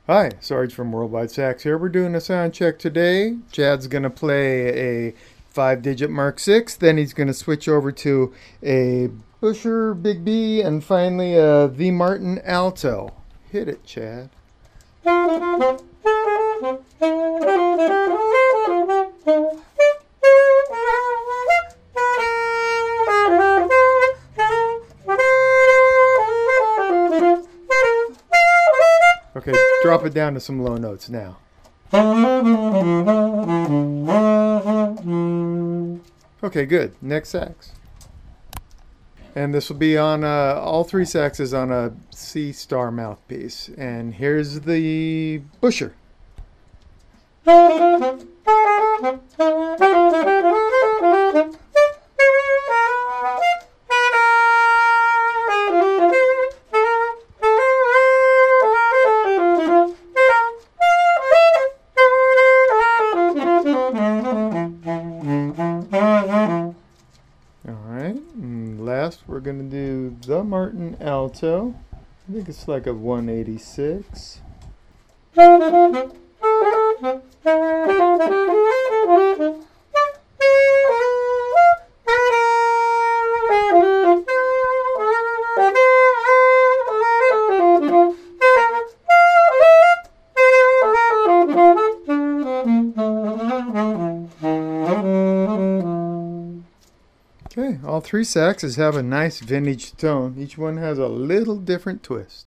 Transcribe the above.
Hi, Sarge from Worldwide Sax here. We're doing a sound check today. Chad's going to play a 5-digit Mark 6, then he's going to switch over to a Busher Big B, and finally a V Martin Alto. Hit it, Chad. Okay, drop it down to some low notes now. Okay, good. Next sax. And this will be on all three saxes on a C star mouthpiece. And here's the Busher. Alright, and last we're going to do the Martin Alto. I think it's like a 186. Okay, all three saxes have a nice vintage tone. Each one has a little different twist.